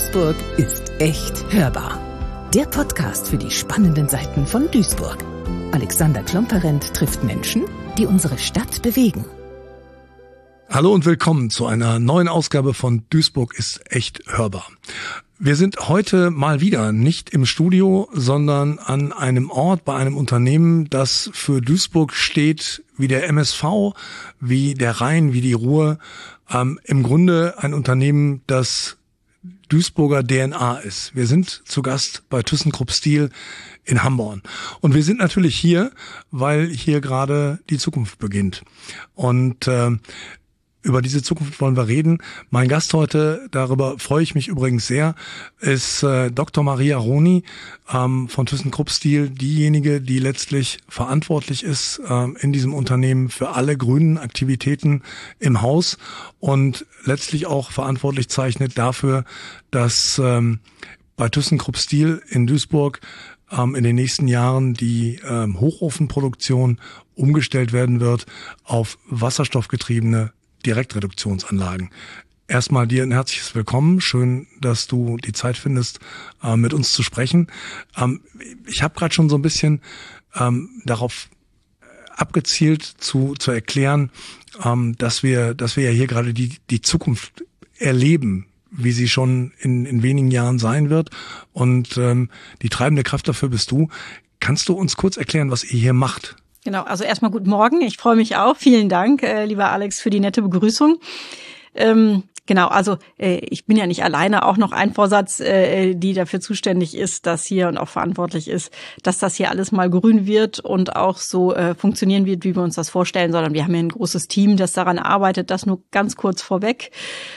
Duisburg ist echt hörbar. Der Podcast für die spannenden Seiten von Duisburg. Alexander Klomperent trifft Menschen, die unsere Stadt bewegen. Hallo und willkommen zu einer neuen Ausgabe von Duisburg ist echt hörbar. Wir sind heute mal wieder nicht im Studio, sondern an einem Ort bei einem Unternehmen, das für Duisburg steht, wie der MSV, wie der Rhein, wie die Ruhr. Im Grunde ein Unternehmen, das Duisburger DNA ist. Wir sind zu Gast bei ThyssenKrupp Steel in Hamborn. Und wir sind natürlich hier, weil hier gerade die Zukunft beginnt. Und über diese Zukunft wollen wir reden. Mein Gast heute, darüber freue ich mich übrigens sehr, ist Dr. Maria Roni von ThyssenKrupp Steel, diejenige, die letztlich verantwortlich ist in diesem Unternehmen für alle grünen Aktivitäten im Haus und letztlich auch verantwortlich zeichnet dafür, dass bei ThyssenKrupp Steel in Duisburg in den nächsten Jahren die Hochofenproduktion umgestellt werden wird auf wasserstoffgetriebene Direktreduktionsanlagen. Erstmal dir ein herzliches Willkommen. Schön, dass du die Zeit findest, mit uns zu sprechen. Ich habe gerade schon so ein bisschen darauf abgezielt zu erklären, dass wir ja hier gerade die Zukunft erleben, wie sie schon in wenigen Jahren sein wird. Und die treibende Kraft dafür bist du. Kannst du uns kurz erklären, was ihr hier macht? Genau, also erstmal guten Morgen. Ich freue mich auch. Vielen Dank, lieber Alex, für die nette Begrüßung. Genau, also ich bin ja nicht alleine, auch noch ein Vorsatz, die dafür zuständig ist, dass hier und auch verantwortlich ist, dass das hier alles mal grün wird und auch so funktionieren wird, wie wir uns das vorstellen, sondern wir haben hier ein großes Team, das daran arbeitet. Das nur ganz kurz vorweg.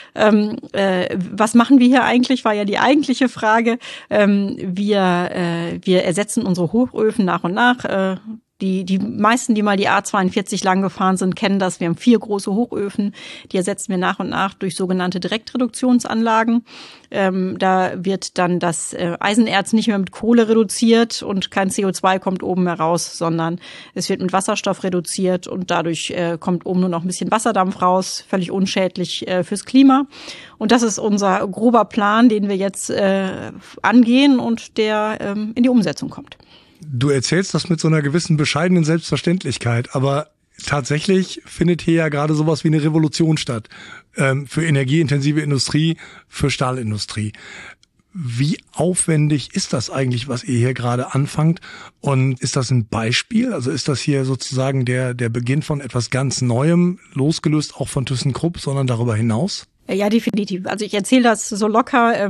Was machen wir hier eigentlich, war ja die eigentliche Frage. Wir ersetzen unsere Hochöfen nach und nach. Die meisten, die mal die A42 lang gefahren sind, kennen das. Wir haben 4 große Hochöfen, die ersetzen wir nach und nach durch sogenannte Direktreduktionsanlagen. Da wird dann das Eisenerz nicht mehr mit Kohle reduziert und kein CO2 kommt oben heraus, sondern es wird mit Wasserstoff reduziert und dadurch kommt oben nur noch ein bisschen Wasserdampf raus, völlig unschädlich fürs Klima. Und das ist unser grober Plan, den wir jetzt angehen und der in die Umsetzung kommt. Du erzählst das mit so einer gewissen bescheidenen Selbstverständlichkeit, aber tatsächlich findet hier ja gerade sowas wie eine Revolution statt für energieintensive Industrie, für Stahlindustrie. Wie aufwendig ist das eigentlich, was ihr hier gerade anfangt? Und ist das ein Beispiel? Also ist das hier sozusagen der Beginn von etwas ganz Neuem, losgelöst auch von ThyssenKrupp, sondern darüber hinaus? Ja, definitiv. Also ich erzähle das so locker,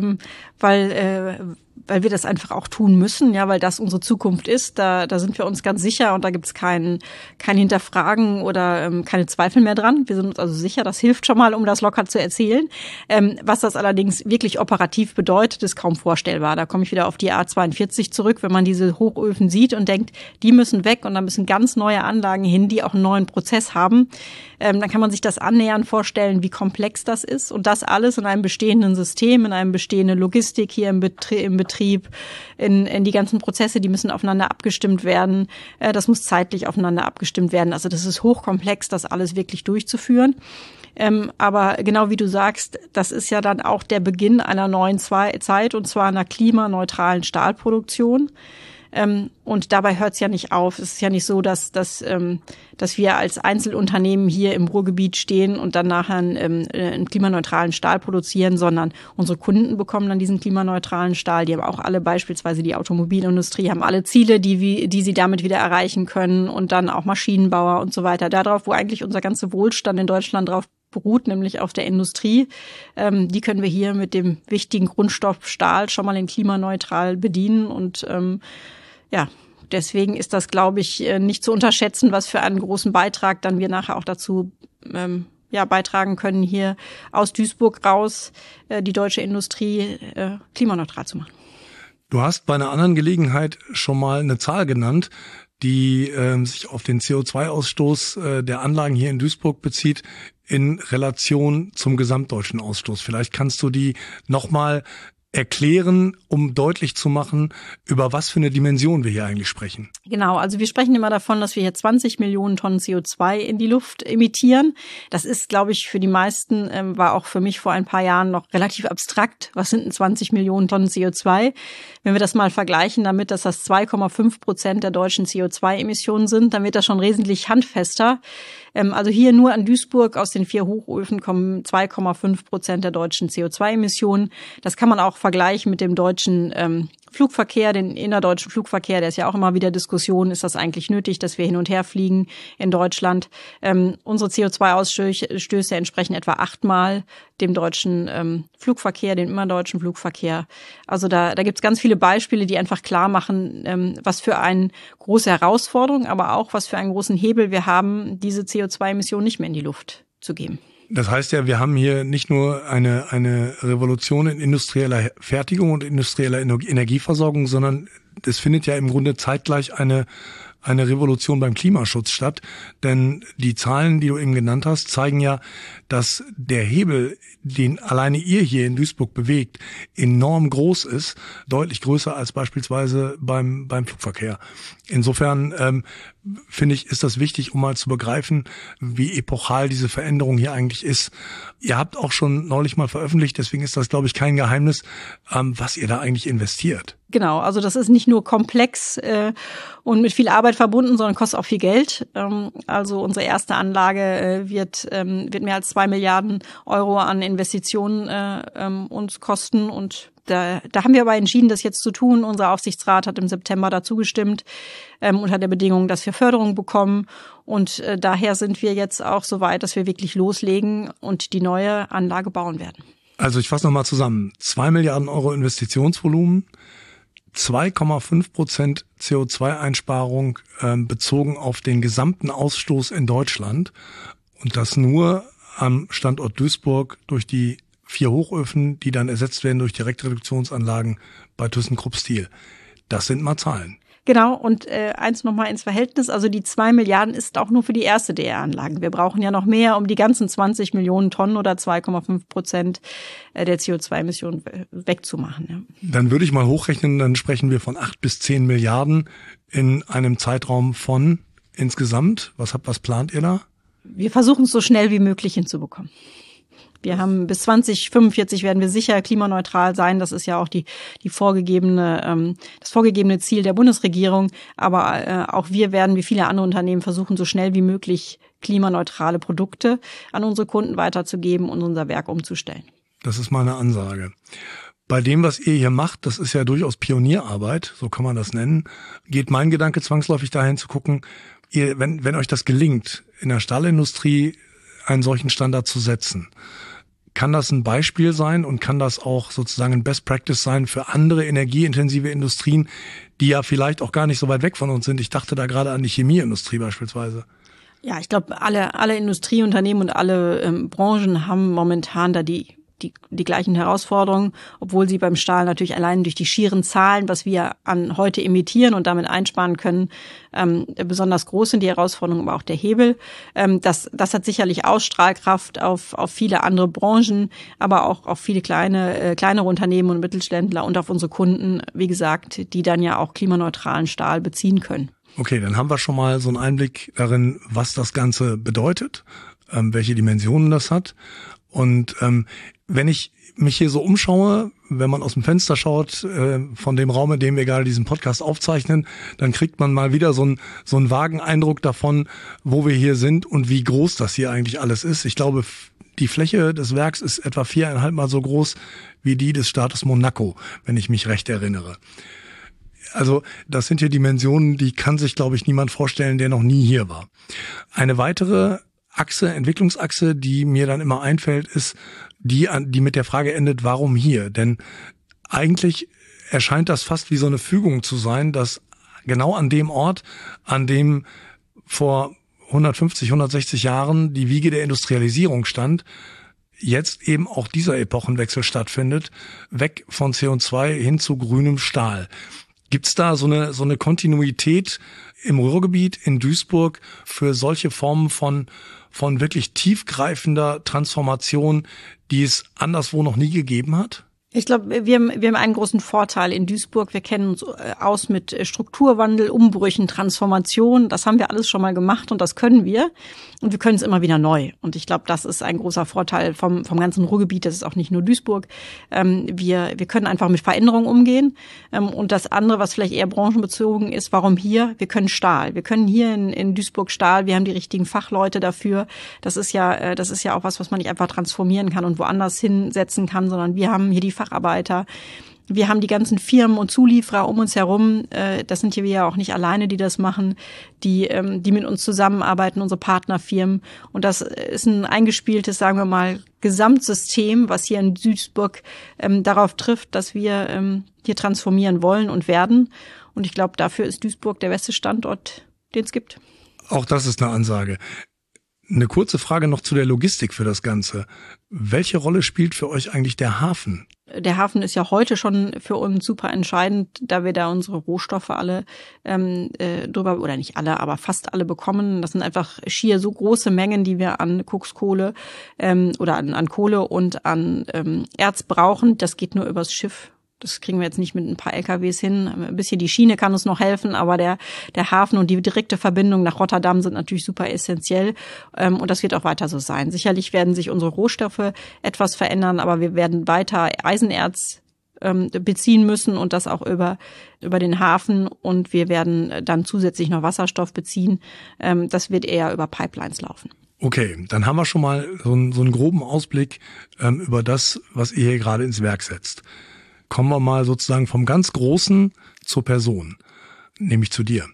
weil wir das einfach auch tun müssen, ja, weil das unsere Zukunft ist. Da sind wir uns ganz sicher und da gibt's kein Hinterfragen oder keine Zweifel mehr dran. Wir sind uns also sicher, das hilft schon mal, um das locker zu erzählen. Was das allerdings wirklich operativ bedeutet, ist kaum vorstellbar. Da komme ich wieder auf die A42 zurück, wenn man diese Hochöfen sieht und denkt, die müssen weg und da müssen ganz neue Anlagen hin, die auch einen neuen Prozess haben. Dann kann man sich das annähernd vorstellen, wie komplex das ist und das alles in einem bestehenden System, in einem bestehenden Logistik hier im Betrieb, in die ganzen Prozesse, die müssen aufeinander abgestimmt werden. Das muss zeitlich aufeinander abgestimmt werden. Also das ist hochkomplex, das alles wirklich durchzuführen. Aber genau wie du sagst, das ist ja dann auch der Beginn einer neuen Zeit und zwar einer klimaneutralen Stahlproduktion. Und dabei hört es ja nicht auf. Es ist ja nicht so, dass wir als Einzelunternehmen hier im Ruhrgebiet stehen und dann nachher einen klimaneutralen Stahl produzieren, sondern unsere Kunden bekommen dann diesen klimaneutralen Stahl. Die haben auch alle, beispielsweise die Automobilindustrie, haben alle Ziele, die sie damit wieder erreichen können und dann auch Maschinenbauer und so weiter. Darauf, wo eigentlich unser ganzer Wohlstand in Deutschland drauf beruht, nämlich auf der Industrie. Die können wir hier mit dem wichtigen Grundstoff Stahl schon mal in klimaneutral bedienen und ja, deswegen ist das, glaube ich, nicht zu unterschätzen, was für einen großen Beitrag dann wir nachher auch dazu beitragen können, hier aus Duisburg raus die deutsche Industrie klimaneutral zu machen. Du hast bei einer anderen Gelegenheit schon mal eine Zahl genannt, die sich auf den CO2-Ausstoß der Anlagen hier in Duisburg bezieht, in Relation zum gesamtdeutschen Ausstoß. Vielleicht kannst du die nochmal erklären, um deutlich zu machen, über was für eine Dimension wir hier eigentlich sprechen. Genau, also wir sprechen immer davon, dass wir hier 20 Millionen Tonnen CO2 in die Luft emittieren. Das ist, glaube ich, für die meisten, war auch für mich vor ein paar Jahren noch relativ abstrakt. Was sind denn 20 Millionen Tonnen CO2? Wenn wir das mal vergleichen damit, dass das 2,5% der deutschen CO2-Emissionen sind, dann wird das schon wesentlich handfester. Also hier nur an Duisburg aus den 4 Hochöfen kommen 2,5% der deutschen CO2-Emissionen. Das kann man auch vergleichen mit dem deutschen Flugverkehr, den innerdeutschen Flugverkehr, der ist ja auch immer wieder Diskussion, ist das eigentlich nötig, dass wir hin und her fliegen in Deutschland. Unsere CO2-Ausstöße entsprechen etwa 8-mal dem deutschen Flugverkehr, dem innerdeutschen Flugverkehr. Also da gibt's ganz viele Beispiele, die einfach klar machen, was für eine große Herausforderung, aber auch was für einen großen Hebel wir haben, diese CO2-Emissionen nicht mehr in die Luft zu geben. Das heißt ja, wir haben hier nicht nur eine Revolution in industrieller Fertigung und industrieller Energieversorgung, sondern es findet ja im Grunde zeitgleich eine Revolution beim Klimaschutz statt. Denn die Zahlen, die du eben genannt hast, zeigen ja, dass der Hebel, den alleine ihr hier in Duisburg bewegt, enorm groß ist, deutlich größer als beispielsweise beim Flugverkehr. Insofern finde ich, ist das wichtig, um mal zu begreifen, wie epochal diese Veränderung hier eigentlich ist. Ihr habt auch schon neulich mal veröffentlicht, deswegen ist das, glaube ich, kein Geheimnis, was ihr da eigentlich investiert. Genau, also das ist nicht nur komplex und mit viel Arbeit verbunden, sondern kostet auch viel Geld. Also unsere erste Anlage wird mehr als 2 Milliarden Euro an Investitionen uns kosten und da haben wir aber entschieden, das jetzt zu tun. Unser Aufsichtsrat hat im September dazu gestimmt unter der Bedingung, dass wir Förderung bekommen. Und daher sind wir jetzt auch so weit, dass wir wirklich loslegen und die neue Anlage bauen werden. Also ich fasse nochmal zusammen. 2 Milliarden Euro Investitionsvolumen, 2,5% CO2-Einsparung bezogen auf den gesamten Ausstoß in Deutschland. Und das nur am Standort Duisburg durch die 4 Hochöfen, die dann ersetzt werden durch Direktreduktionsanlagen bei ThyssenKrupp Steel. Das sind mal Zahlen. Genau, und eins nochmal ins Verhältnis, also die 2 Milliarden ist auch nur für die erste DR-Anlagen. Wir brauchen ja noch mehr, um die ganzen 20 Millionen Tonnen oder 2,5% der CO2-Emissionen wegzumachen. Ja. Dann würde ich mal hochrechnen, dann sprechen wir von 8 bis 10 Milliarden in einem Zeitraum von insgesamt. Was plant ihr da? Wir versuchen es so schnell wie möglich hinzubekommen. Wir haben bis 2045 werden wir sicher klimaneutral sein. Das ist ja auch das vorgegebene Ziel der Bundesregierung. Aber auch wir werden, wie viele andere Unternehmen, versuchen, so schnell wie möglich klimaneutrale Produkte an unsere Kunden weiterzugeben und unser Werk umzustellen. Das ist mal eine Ansage. Bei dem, was ihr hier macht, das ist ja durchaus Pionierarbeit, so kann man das nennen, geht mein Gedanke zwangsläufig dahin zu gucken, wenn euch das gelingt, in der Stahlindustrie einen solchen Standard zu setzen, kann das ein Beispiel sein und kann das auch sozusagen ein Best Practice sein für andere energieintensive Industrien, die ja vielleicht auch gar nicht so weit weg von uns sind. Ich dachte da gerade an die Chemieindustrie beispielsweise. Ja, ich glaube, alle Industrieunternehmen und alle Branchen haben momentan da die gleichen Herausforderungen, obwohl sie beim Stahl natürlich allein durch die schieren Zahlen, was wir an heute emittieren und damit einsparen können, besonders groß sind die Herausforderungen, aber auch der Hebel. Das hat sicherlich Ausstrahlkraft auf viele andere Branchen, aber auch auf viele kleinere Unternehmen und Mittelständler und auf unsere Kunden, wie gesagt, die dann ja auch klimaneutralen Stahl beziehen können. Okay, dann haben wir schon mal so einen Einblick darin, was das Ganze bedeutet, welche Dimensionen das hat. Und wenn ich mich hier so umschaue, wenn man aus dem Fenster schaut, von dem Raum, in dem wir gerade diesen Podcast aufzeichnen, dann kriegt man mal wieder so einen vagen Eindruck davon, wo wir hier sind und wie groß das hier eigentlich alles ist. Ich glaube, die Fläche des Werks ist etwa 4,5 Mal so groß wie die des Staates Monaco, wenn ich mich recht erinnere. Also das sind hier Dimensionen, die kann sich, glaube ich, niemand vorstellen, der noch nie hier war. Eine weitere Entwicklungsachse, die mir dann immer einfällt, ist die mit der Frage endet, warum hier? Denn eigentlich erscheint das fast wie so eine Fügung zu sein, dass genau an dem Ort, an dem vor 150, 160 Jahren die Wiege der Industrialisierung stand, jetzt eben auch dieser Epochenwechsel stattfindet, weg von CO2 hin zu grünem Stahl. Gibt's da so eine Kontinuität im Ruhrgebiet, in Duisburg, für solche Formen von wirklich tiefgreifender Transformation, die es anderswo noch nie gegeben hat? Ich glaube, wir haben einen großen Vorteil in Duisburg. Wir kennen uns aus mit Strukturwandel, Umbrüchen, Transformation. Das haben wir alles schon mal gemacht und das können wir. Und wir können es immer wieder neu. Und ich glaube, das ist ein großer Vorteil vom ganzen Ruhrgebiet. Das ist auch nicht nur Duisburg. Wir können einfach mit Veränderungen umgehen. Und das andere, was vielleicht eher branchenbezogen ist, warum hier? Wir können Stahl. Wir können hier in Duisburg Stahl. Wir haben die richtigen Fachleute dafür. Das ist ja auch was man nicht einfach transformieren kann und woanders hinsetzen kann, sondern wir haben hier die Facharbeiter. Wir haben die ganzen Firmen und Zulieferer um uns herum. Das sind hier wir ja auch nicht alleine, die das machen, die mit uns zusammenarbeiten, unsere Partnerfirmen. Und das ist ein eingespieltes, sagen wir mal, Gesamtsystem, was hier in Duisburg darauf trifft, dass wir hier transformieren wollen und werden. Und ich glaube, dafür ist Duisburg der beste Standort, den es gibt. Auch das ist eine Ansage. Eine kurze Frage noch zu der Logistik für das Ganze. Welche Rolle spielt für euch eigentlich der Hafen? Der Hafen ist ja heute schon für uns super entscheidend, da wir da unsere Rohstoffe alle drüber, oder nicht alle, aber fast alle bekommen. Das sind einfach schier so große Mengen, die wir an Kokskohle oder an Kohle und an Erz brauchen. Das geht nur übers Schiff. Das kriegen wir jetzt nicht mit ein paar LKWs hin. Ein bisschen die Schiene kann uns noch helfen, aber der Hafen und die direkte Verbindung nach Rotterdam sind natürlich super essentiell. Und das wird auch weiter so sein. Sicherlich werden sich unsere Rohstoffe etwas verändern, aber wir werden weiter Eisenerz beziehen müssen und das auch über den Hafen. Und wir werden dann zusätzlich noch Wasserstoff beziehen. Das wird eher über Pipelines laufen. Okay, dann haben wir schon mal so einen groben Ausblick über das, was ihr hier gerade ins Werk setzt. Kommen wir mal sozusagen vom ganz Großen zur Person, nämlich zu dir.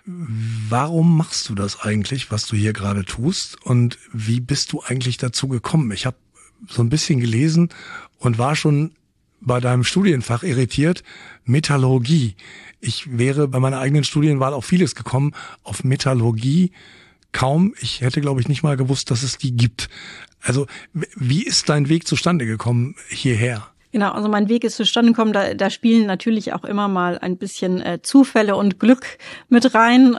Warum machst du das eigentlich, was du hier gerade tust? Und wie bist du eigentlich dazu gekommen? Ich habe so ein bisschen gelesen und war schon bei deinem Studienfach irritiert. Metallurgie. Ich wäre bei meiner eigenen Studienwahl auf vieles gekommen. Auf Metallurgie kaum. Ich hätte, glaube ich, nicht mal gewusst, dass es die gibt. Also wie ist dein Weg zustande gekommen hierher? Genau, also mein Weg ist zustande gekommen, da spielen natürlich auch immer mal ein bisschen Zufälle und Glück mit rein.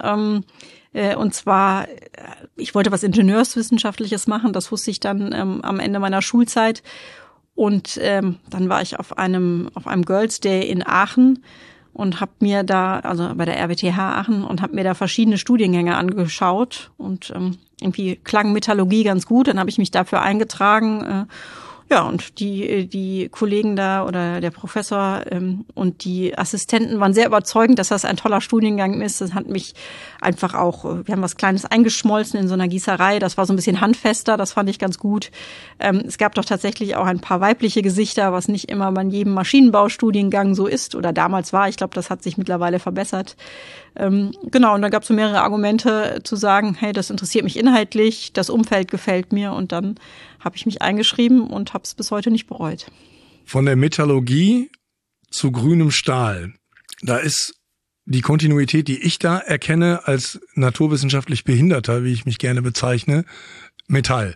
Und zwar, ich wollte was Ingenieurswissenschaftliches machen, das wusste ich dann am Ende meiner Schulzeit. Und dann war ich auf einem Girls Day in Aachen und habe mir da, also bei der RWTH Aachen, und habe mir da verschiedene Studiengänge angeschaut. Und irgendwie klang Metallurgie ganz gut, dann habe ich mich dafür eingetragen. Ja, und die Kollegen da oder der Professor und die Assistenten waren sehr überzeugend, dass das ein toller Studiengang ist. Das hat mich einfach auch, wir haben was Kleines eingeschmolzen in so einer Gießerei. Das war so ein bisschen handfester, das fand ich ganz gut. Es gab doch tatsächlich auch ein paar weibliche Gesichter, was nicht immer bei jedem Maschinenbaustudiengang so ist oder damals war. Ich glaube, das hat sich mittlerweile verbessert. Genau, und da gab es so mehrere Argumente zu sagen, hey, das interessiert mich inhaltlich, das Umfeld gefällt mir, und dann habe ich mich eingeschrieben und habe es bis heute nicht bereut. Von der Metallurgie zu grünem Stahl. Da ist die Kontinuität, die ich da erkenne als naturwissenschaftlich Behinderter, wie ich mich gerne bezeichne, Metall.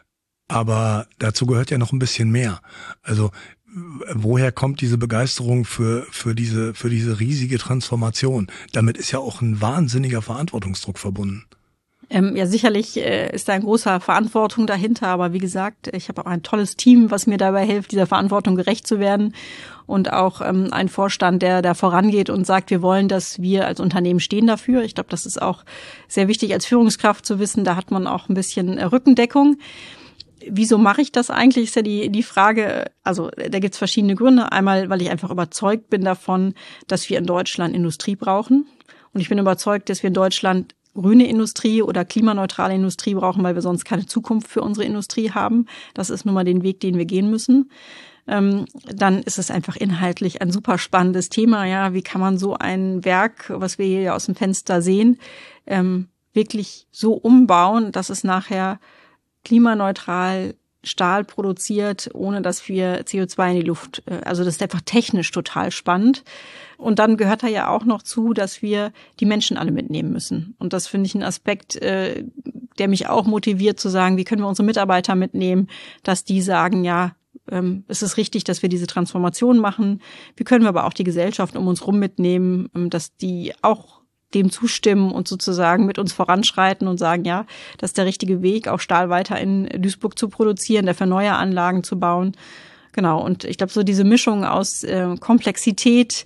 Aber dazu gehört ja noch ein bisschen mehr. Also woher kommt diese Begeisterung für diese riesige Transformation? Damit ist ja auch ein wahnsinniger Verantwortungsdruck verbunden. Ja, sicherlich ist da ein großer Verantwortung dahinter, aber wie gesagt, ich habe auch ein tolles Team, was mir dabei hilft, dieser Verantwortung gerecht zu werden, und auch einen Vorstand, der da vorangeht und sagt, wir wollen, dass wir als Unternehmen stehen dafür. Ich glaube, das ist auch sehr wichtig als Führungskraft zu wissen, da hat man auch ein bisschen Rückendeckung. Wieso mache ich das eigentlich, ist ja die Frage. Also da gibt's verschiedene Gründe. Einmal, weil ich einfach überzeugt bin davon, dass wir in Deutschland Industrie brauchen, und ich bin überzeugt, dass wir in Deutschland grüne Industrie oder klimaneutrale Industrie brauchen, weil wir sonst keine Zukunft für unsere Industrie haben. Das ist nun mal den Weg, den wir gehen müssen. Dann ist es einfach inhaltlich ein super spannendes Thema. Ja, wie kann man so ein Werk, was wir hier aus dem Fenster sehen, wirklich so umbauen, dass es nachher klimaneutral Stahl produziert, ohne dass wir CO2 in die Luft, also das ist einfach technisch total spannend. Und dann gehört da ja auch noch zu, dass wir die Menschen alle mitnehmen müssen. Und das finde ich ein Aspekt, der mich auch motiviert zu sagen, wie können wir unsere Mitarbeiter mitnehmen, dass die sagen, ja, es ist richtig, dass wir diese Transformation machen. Wie können wir aber auch die Gesellschaft um uns rum mitnehmen, dass die auch dem zustimmen und sozusagen mit uns voranschreiten und sagen, ja, das ist der richtige Weg, auch Stahl weiter in Duisburg zu produzieren, dafür neue Anlagen zu bauen. Genau, und ich glaube, so diese Mischung aus Komplexität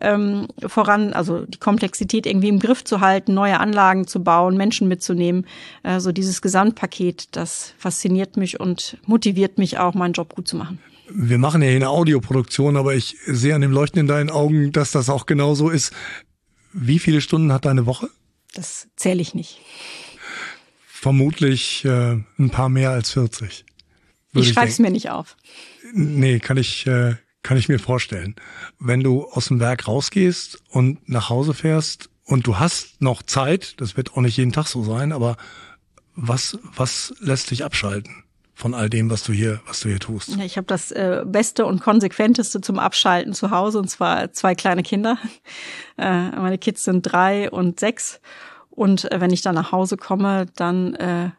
also die Komplexität irgendwie im Griff zu halten, neue Anlagen zu bauen, Menschen mitzunehmen, so dieses Gesamtpaket, das fasziniert mich und motiviert mich auch, meinen Job gut zu machen. Wir machen ja hier eine Audioproduktion, aber ich sehe an dem Leuchten in deinen Augen, dass das auch genau so ist. Wie viele Stunden hat deine Woche? Das zähle ich nicht. Vermutlich ein paar mehr als 40. Ich schreibe es mir nicht auf. Nee, kann ich mir vorstellen. Wenn du aus dem Werk rausgehst und nach Hause fährst und du hast noch Zeit, das wird auch nicht jeden Tag so sein, aber was lässt dich abschalten von all dem, was du hier tust? Ich habe das Beste und Konsequenteste zum Abschalten zu Hause, und zwar 2 kleine Kinder. Meine Kids sind 3 und 6. Und wenn ich dann nach Hause komme, dann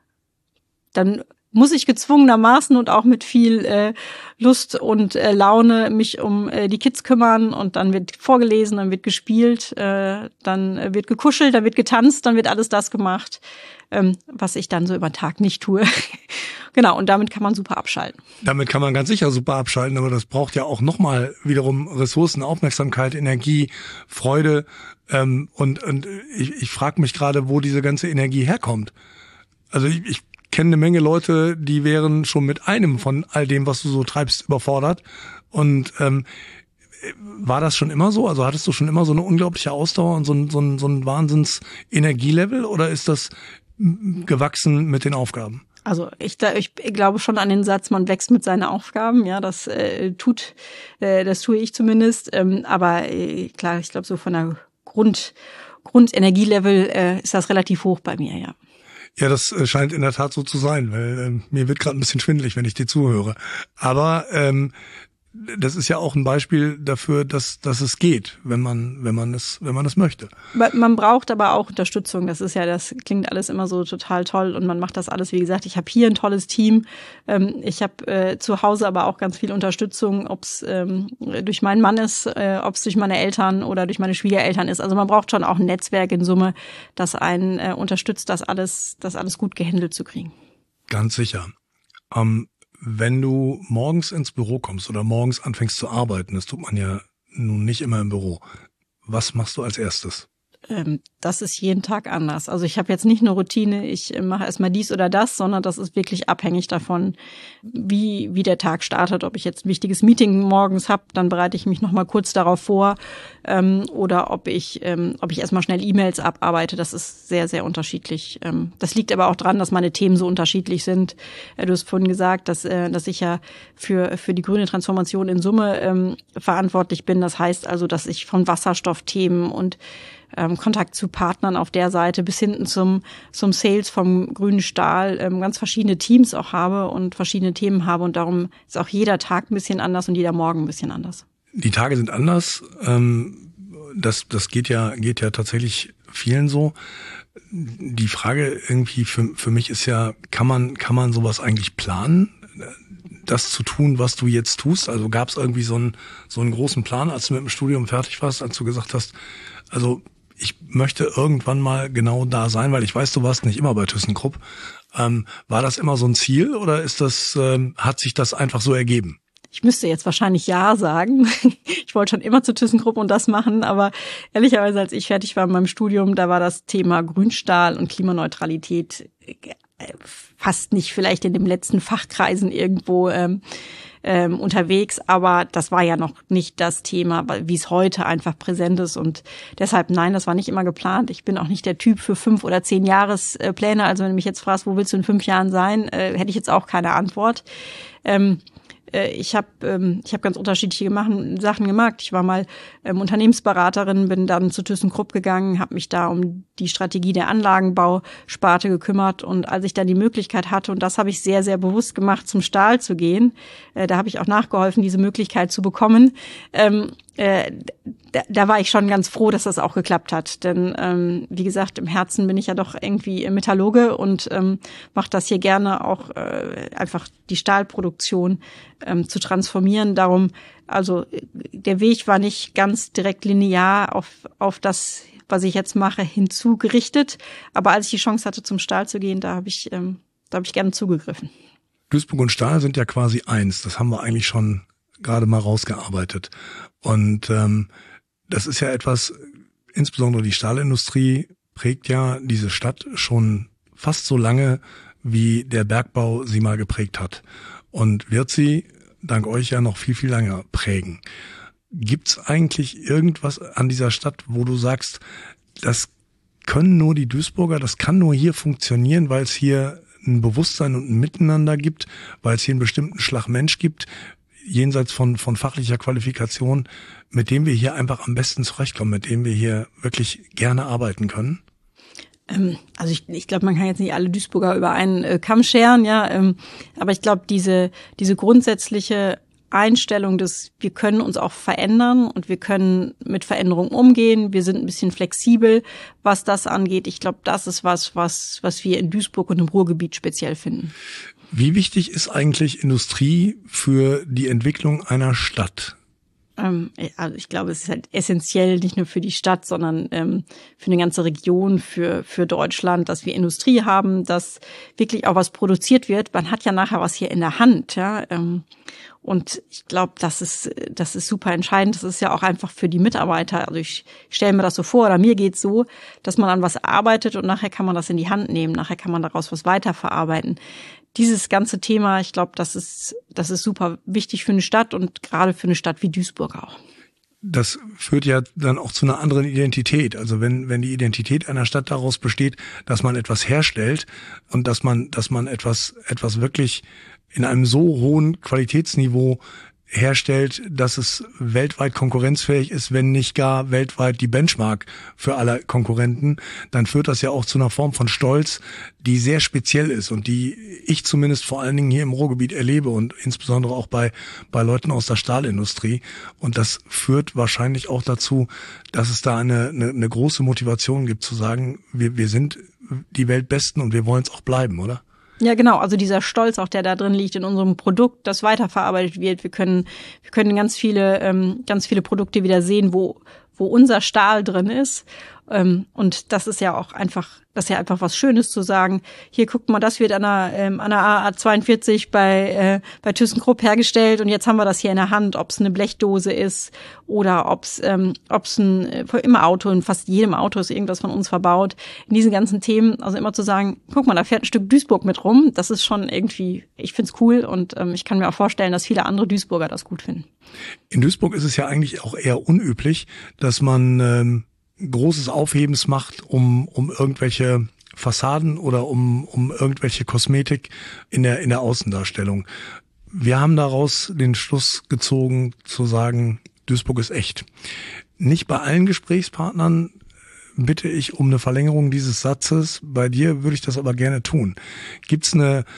muss ich gezwungenermaßen und auch mit viel Lust und Laune mich um die Kids kümmern, und dann wird vorgelesen, dann wird gespielt, dann wird gekuschelt, dann wird getanzt, dann wird alles das gemacht, was ich dann so über den Tag nicht tue. Genau, und damit kann man super abschalten. Damit kann man ganz sicher super abschalten, aber das braucht ja auch nochmal wiederum Ressourcen, Aufmerksamkeit, Energie, Freude, und ich frage mich gerade, wo diese ganze Energie herkommt. Also ich kenne eine Menge Leute, die wären schon mit einem von all dem, was du so treibst, überfordert. Und war das schon immer so? Also hattest du schon immer so eine unglaubliche Ausdauer und so ein Wahnsinns-Energielevel, oder ist das gewachsen mit den Aufgaben? Also ich glaube schon an den Satz, man wächst mit seinen Aufgaben. Ja, das tue ich zumindest. Aber klar, ich glaube, so von der Grundenergielevel ist das relativ hoch bei mir, ja. Ja, das scheint in der Tat so zu sein, weil mir wird gerade ein bisschen schwindelig, wenn ich dir zuhöre. Aber das ist ja auch ein Beispiel dafür, dass es geht, wenn man es möchte. Man braucht aber auch Unterstützung. Das klingt alles immer so total toll, und man macht das alles, wie gesagt, ich habe hier ein tolles Team. Ich habe zu Hause aber auch ganz viel Unterstützung, ob es durch meinen Mann ist, ob es durch meine Eltern oder durch meine Schwiegereltern ist. Also man braucht schon auch ein Netzwerk in Summe, das einen unterstützt, das alles gut gehandelt zu kriegen. Ganz sicher. Wenn du morgens ins Büro kommst oder morgens anfängst zu arbeiten, das tut man ja nun nicht immer im Büro, was machst du als erstes? Das ist jeden Tag anders. Also ich habe jetzt nicht eine Routine, ich mache erstmal dies oder das, sondern das ist wirklich abhängig davon, wie der Tag startet. Ob ich jetzt ein wichtiges Meeting morgens habe, dann bereite ich mich noch mal kurz darauf vor, oder ob ich erstmal schnell E-Mails abarbeite. Das ist sehr, sehr unterschiedlich. Das liegt aber auch daran, dass meine Themen so unterschiedlich sind. Du hast vorhin gesagt, dass ich ja für die grüne Transformation in Summe verantwortlich bin. Das heißt also, dass ich von Wasserstoffthemen und Kontakt zu Partnern auf der Seite bis hinten zum Sales vom grünen Stahl ganz verschiedene Teams auch habe und verschiedene Themen habe, und darum ist auch jeder Tag ein bisschen anders und jeder Morgen ein bisschen anders. Die Tage sind anders. Das geht ja tatsächlich vielen so. Die Frage irgendwie für mich ist ja, kann man sowas eigentlich planen? Das zu tun, was du jetzt tust? Also gab es irgendwie so einen großen Plan, als du mit dem Studium fertig warst, als du gesagt hast, also ich möchte irgendwann mal genau da sein, weil ich weiß, du warst nicht immer bei ThyssenKrupp. War das immer so ein Ziel, oder hat sich das einfach so ergeben? Ich müsste jetzt wahrscheinlich ja sagen. Ich wollte schon immer zu ThyssenKrupp und das machen, aber ehrlicherweise, als ich fertig war mit meinem Studium, da war das Thema Grünstahl und Klimaneutralität fast nicht, vielleicht in den letzten Fachkreisen irgendwo unterwegs, aber das war ja noch nicht das Thema, wie es heute einfach präsent ist, und deshalb nein, das war nicht immer geplant. Ich bin auch nicht der Typ für 5 oder 10 Jahrespläne, also wenn du mich jetzt fragst, wo willst du in 5 Jahren sein, hätte ich jetzt auch keine Antwort. Ich habe ganz unterschiedliche Sachen gemacht. Ich war mal Unternehmensberaterin, bin dann zu ThyssenKrupp gegangen, habe mich da um die Strategie der Anlagenbausparte gekümmert, und als ich dann die Möglichkeit hatte, und das habe ich sehr, sehr bewusst gemacht, zum Stahl zu gehen, da habe ich auch nachgeholfen, diese Möglichkeit zu bekommen, da war ich schon ganz froh, dass das auch geklappt hat. Denn wie gesagt, im Herzen bin ich ja doch irgendwie Metallurge und mache das hier gerne auch einfach die Stahlproduktion zu transformieren. Darum, also der Weg war nicht ganz direkt linear auf das, was ich jetzt mache, hinzugerichtet. Aber als ich die Chance hatte, zum Stahl zu gehen, da habe ich gerne zugegriffen. Duisburg und Stahl sind ja quasi eins. Das haben wir eigentlich schon gerade mal rausgearbeitet. Und das ist ja etwas, insbesondere die Stahlindustrie prägt ja diese Stadt schon fast so lange, wie der Bergbau sie mal geprägt hat. Und wird sie dank euch ja noch viel, viel länger prägen. Gibt's eigentlich irgendwas an dieser Stadt, wo du sagst, das können nur die Duisburger, das kann nur hier funktionieren, weil es hier ein Bewusstsein und ein Miteinander gibt, weil es hier einen bestimmten Schlag Mensch gibt, jenseits von fachlicher Qualifikation, mit dem wir hier einfach am besten zurechtkommen, mit dem wir hier wirklich gerne arbeiten können? Also ich glaube, man kann jetzt nicht alle Duisburger über einen Kamm scheren, ja, aber ich glaube, diese grundsätzliche Einstellung, dass wir können uns auch verändern und wir können mit Veränderungen umgehen. Wir sind ein bisschen flexibel, was das angeht. Ich glaube, das ist was wir in Duisburg und im Ruhrgebiet speziell finden. Wie wichtig ist eigentlich Industrie für die Entwicklung einer Stadt? Also ich glaube, es ist halt essentiell, nicht nur für die Stadt, sondern für eine ganze Region, für Deutschland, dass wir Industrie haben, dass wirklich auch was produziert wird. Man hat ja nachher was hier in der Hand, ja. Und ich glaube, das ist super entscheidend. Das ist ja auch einfach für die Mitarbeiter. Also ich stelle mir das so vor, oder mir geht's so, dass man an was arbeitet und nachher kann man das in die Hand nehmen. Nachher kann man daraus was weiterverarbeiten. Dieses ganze Thema, ich glaube, das ist super wichtig für eine Stadt und gerade für eine Stadt wie Duisburg auch. Das führt ja dann auch zu einer anderen Identität. Also wenn die Identität einer Stadt daraus besteht, dass man etwas herstellt und dass man etwas wirklich in einem so hohen Qualitätsniveau herstellt, dass es weltweit konkurrenzfähig ist, wenn nicht gar weltweit die Benchmark für alle Konkurrenten, dann führt das ja auch zu einer Form von Stolz, die sehr speziell ist und die ich zumindest vor allen Dingen hier im Ruhrgebiet erlebe und insbesondere auch bei Leuten aus der Stahlindustrie. Und das führt wahrscheinlich auch dazu, dass es da eine große Motivation gibt zu sagen, wir sind die Weltbesten und wir wollen es auch bleiben, oder? Ja, genau. Also dieser Stolz auch, der da drin liegt in unserem Produkt, das weiterverarbeitet wird. Wir können ganz viele Produkte wieder sehen, wo unser Stahl drin ist. Und das ist ja auch einfach was Schönes zu sagen. Hier, guckt mal, das wird an der AA42 bei ThyssenKrupp hergestellt und jetzt haben wir das hier in der Hand, ob es eine Blechdose ist oder ob es im Auto, in fast jedem Auto ist irgendwas von uns verbaut. In diesen ganzen Themen, also immer zu sagen, guck mal, da fährt ein Stück Duisburg mit rum, das ist schon irgendwie, ich find's cool und ich kann mir auch vorstellen, dass viele andere Duisburger das gut finden. In Duisburg ist es ja eigentlich auch eher unüblich, dass man großes Aufhebens macht, um irgendwelche Fassaden oder um irgendwelche Kosmetik in der Außendarstellung. Wir haben daraus den Schluss gezogen, zu sagen, Duisburg ist echt. Nicht bei allen Gesprächspartnern bitte ich um eine Verlängerung dieses Satzes. Bei dir würde ich das aber gerne tun. Gibt's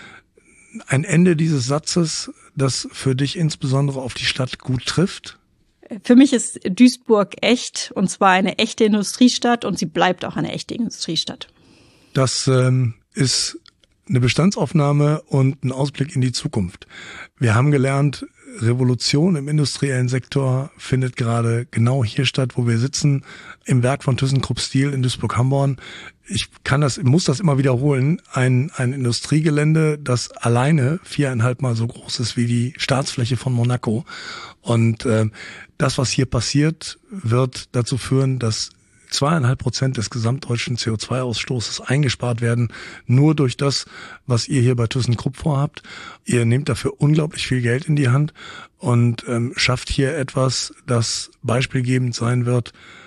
ein Ende dieses Satzes, das für dich insbesondere auf die Stadt gut trifft? Für mich ist Duisburg echt, und zwar eine echte Industriestadt, und sie bleibt auch eine echte Industriestadt. Das ist eine Bestandsaufnahme und ein Ausblick in die Zukunft. Wir haben gelernt, Revolution im industriellen Sektor findet gerade genau hier statt, wo wir sitzen, im Werk von ThyssenKrupp Steel in Duisburg-Hamborn. Ich muss das immer wiederholen. Ein Industriegelände, das alleine 4,5 Mal so groß ist wie die Staatsfläche von Monaco. Und das, was hier passiert, wird dazu führen, dass 2,5% des gesamtdeutschen CO2-Ausstoßes eingespart werden, nur durch das, was ihr hier bei ThyssenKrupp vorhabt. Ihr nehmt dafür unglaublich viel Geld in die Hand und schafft hier etwas, das beispielgebend sein wird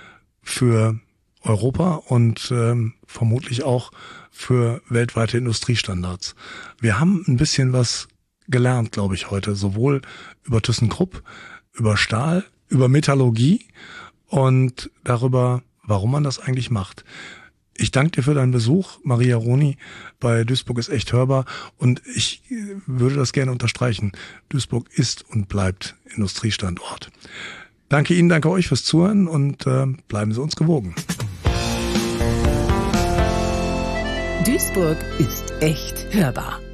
für Europa und vermutlich auch für weltweite Industriestandards. Wir haben ein bisschen was gelernt, glaube ich, heute, sowohl über ThyssenKrupp, über Stahl, über Metallurgie und darüber, warum man das eigentlich macht. Ich danke dir für deinen Besuch, Maria Roni, bei Duisburg ist echt hörbar, und ich würde das gerne unterstreichen. Duisburg ist und bleibt Industriestandort. Danke Ihnen, danke euch fürs Zuhören und bleiben Sie uns gewogen. Duisburg ist echt hörbar.